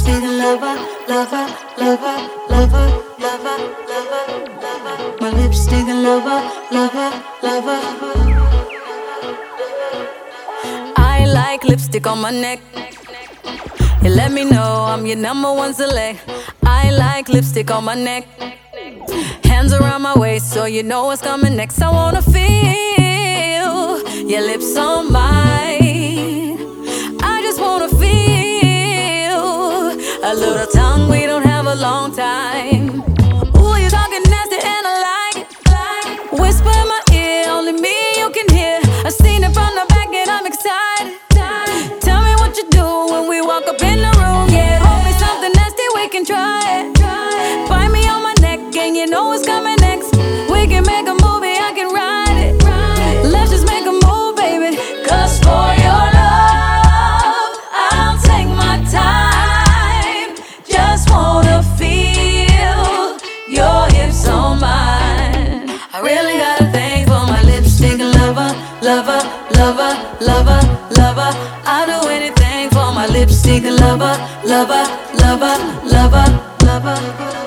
lipstick lover, lover, lover, lover, lover, lover, lover. My lipstick lover, lover, lover. I like lipstick on my neck. You let me know I'm your number one select. I like lipstick on my neck. Hands around my waist so you know what's coming next. I wanna feel your lips on mine. I just wanna feel a little tongue, we don't have a long time. Ooh, you talking nasty and I like it. Whisper in my ear, only me you can hear. I've seen it from the back and I'm excited. Tell me what you do when we walk up in the room. Yeah, hold me something nasty, we can try it. Bite me on my neck and you know what's coming next. We can make a movie, I can write it. Let's just make a move, baby. Cause for your love, I'll take my time. Just wanna feel your hips on mine. I really got a thing for my lipstick lover, lover, lover, lover, lover. I'll do anything for my lipstick lover, lover, lover, lover, lover.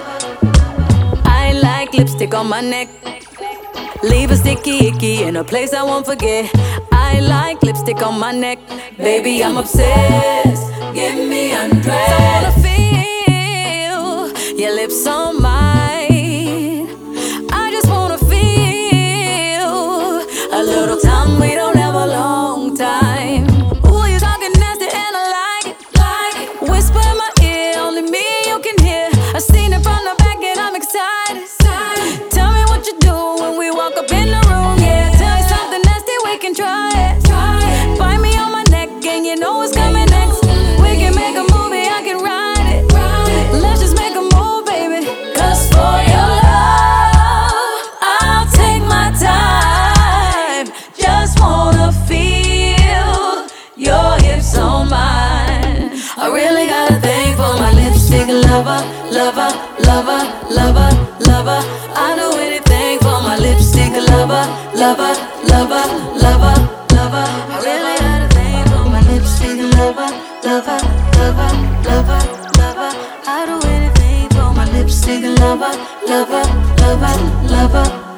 I like lipstick on my neck. Leave a sticky icky in a place I won't forget. I like lipstick on my neck. Baby, I'm obsessed. Get me undressed. I wanna feel your lips on mine. I just wanna feel a little time, we don't have a long time. Ooh, you talking nasty and I like it. Whisper in my ear, only me you can hear. I've seen it from the back and I'm excited. Tell me what you do when we walk up in the room. Yeah, tell me something nasty, we can try it. Bite me on my neck and you know what's coming next. We can make a movie, I can write it. Let's just make a move, baby. Cause for your love, I'll take my time. Just wanna feel your hips on mine. I really got a thing for my lipstick lover, lover, lover, lover, lover. I do anything for my lipstick lover, lover, lover, lover, lover. I really got a thing for my lipstick lover, lover, lover, lover, lover. I do anything for my lipstick lover, lover, lover, lover.